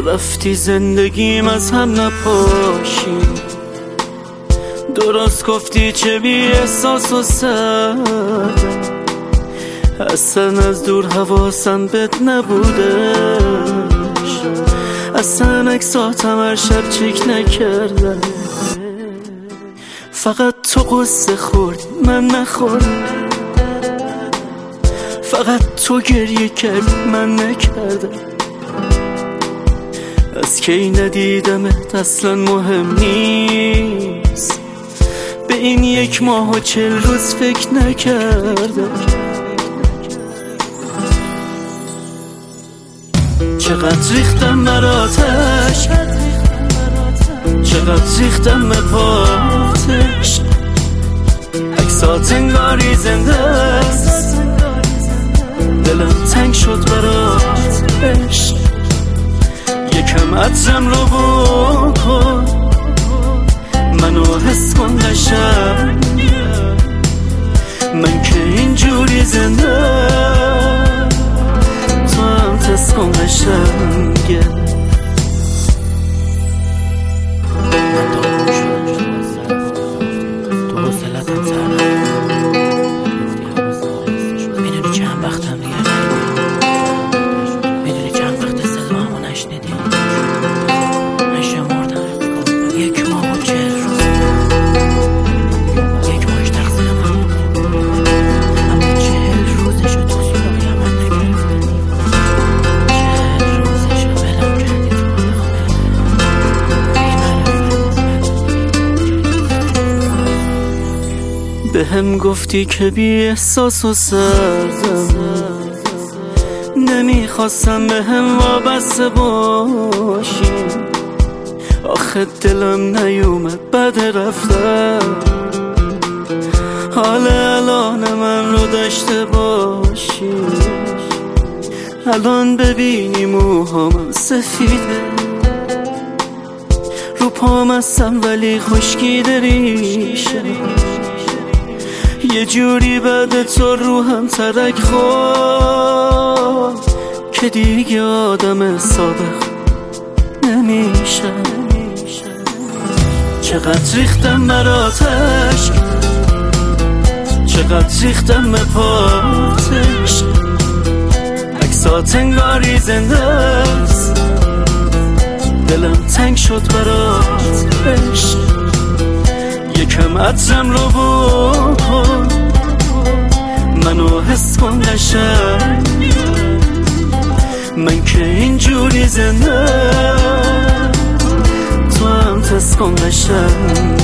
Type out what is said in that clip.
تو رفتی زندگیم از هم نپاشی، درست گفتی چه بی احساس و سردم، اصلا از دور حواسم بهت نبودش، اصلا عکساتم هر شب چک نکردم، فقط تو قصه خوردی من نخوردم، فقط تو گریه کردی من نکردم، از کی ندیدمت اصلا مهم نیست، به این 1 ماه و 40 روز فکر نکردم، چقدر ریختم براتش، چقدر ریختم به پاتش، عکسات انگاری زنده است، دلم تنگ شد برات عشق، یکم عطرم رو بکن منو حس کن قشنگ، من که اینجوری زنده تو هم تست کن قشنگه. تو حوصلتم سر میدونی چند وقتم دیگه میدونی چند وقت صدامو نشنیدی، من شمردم 1 ماه و 40 روز، 1 ماهش تقصیر من بود، اما 40 روزشو تو سراغ من نگرفتی، 40 روزشو ولم کردی تو به هم گفتی که بی احساس و سردم، نمیخواستم به هم وابسته باشی، آخه دلم نیومد بعد رفتم، حال الان من رو داشته باشی، الان ببینی موهام سفیده، رو پام هستم ولی خشکیده ریشم، یه جوری بعد تو روحم ترک خورد که دیگه آدم صادق نمیشم، چقدر ریختم براتش، چقدر ریختم به پاتش، عکسات انگاری زنده است، دلم تنگ شد برات عشق، یکم عطرم رو بکن منو حس کن قشنگ، من که اینجوری زنده تو هم تست کن قشنگ.